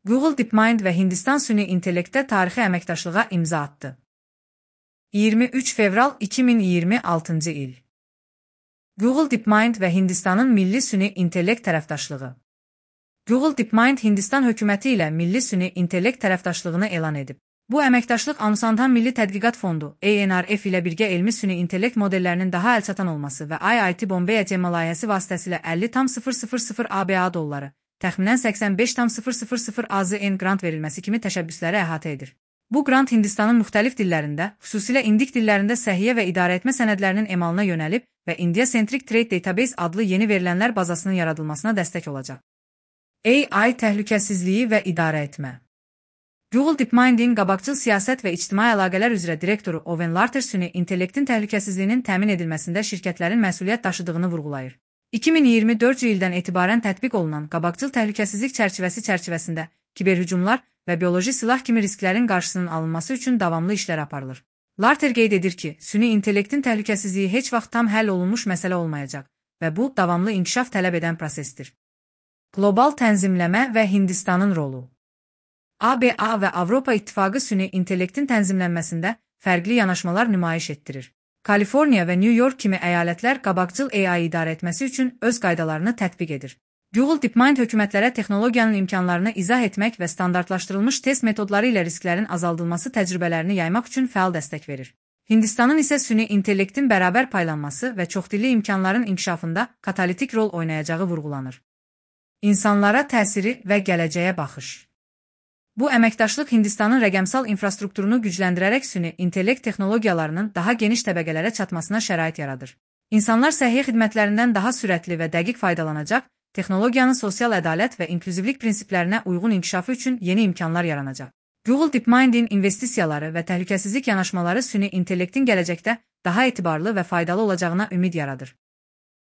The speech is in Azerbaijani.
Google DeepMind və Hindistan süni intellektdə tarixi əməkdaşlığa imza atdı. 23 fevral 2026-cı il. Google DeepMind və Hindistanın milli süni intellekt tərəfdaşlığı. Google DeepMind Hindistan hökuməti ilə milli süni intellekt tərəfdaşlığını elan edib. Bu əməkdaşlıq Anusantan Milli Tədqiqat Fondu (ANRF) ilə birgə elmi süni intellekt modellərinin daha əlçatan olması və IIT Bombay ATM layihəsi vasitəsilə 50,000 ABA dolları, təxminən 85,000 AZN qrant verilməsi kimi təşəbbüsləri əhatə edir. Bu qrant Hindistanın müxtəlif dillərində, xüsusilə indik dillərində səhiyyə və idarəetmə sənədlərinin emalına yönəlib və India-Centric Trade Database adlı yeni verilənlər bazasının yaradılmasına dəstək olacaq. AI təhlükəsizliyi və idarəetmə. Google DeepMind'in qabaqcıl siyasət və ictimai əlaqələr üzrə direktoru Owen Larter süni intellektin təhlükəsizliyinin təmin edilməsində şirkətlərin məsuliyyət daşıdığını vurğulayır. 2024 ildən etibarən tətbiq olunan qabaqcıl təhlükəsizlik çərçivəsində kiberhücumlar və bioloji silah kimi risklərin qarşısının alınması üçün davamlı işlər aparılır. Larter qeyd edir ki, süni intellektin təhlükəsizliyi heç vaxt tam həll olunmuş məsələ olmayacaq və bu, davamlı inkişaf tələb edən prosesdir. Qlobal tənzimləmə və Hindistanın rolu. ABA və Avropa İttifaqı süni intellektin tənzimlənməsində fərqli yanaşmalar nümayiş etdirir. Kaliforniya və New York kimi əyalətlər qabaqcıl AI idarə etməsi üçün öz qaydalarını tətbiq edir. Google DeepMind hökumətlərə texnologiyanın imkanlarını izah etmək və standartlaşdırılmış test metodları ilə risklərin azaldılması təcrübələrini yaymaq üçün fəal dəstək verir. Hindistanın isə süni intellektin bərabər paylanması və çoxdilli imkanların inkişafında katalitik rol oynayacağı vurğulanır. İnsanlara təsiri və gələcəyə baxış. Bu əməkdaşlıq Hindistanın rəqəmsal infrastrukturunu gücləndirərək süni intellekt texnologiyalarının daha geniş təbəqələrə çatmasına şərait yaradır. İnsanlar səhiyyə xidmətlərindən daha sürətli və dəqiq faydalanacaq, texnologiyanın sosial ədalət və inklüzivlik prinsiplərinə uyğun inkişafı üçün yeni imkanlar yaranacaq. Google DeepMind'in investisiyaları və təhlükəsizlik yanaşmaları süni intellektin gələcəkdə daha etibarlı və faydalı olacağına ümid yaradır.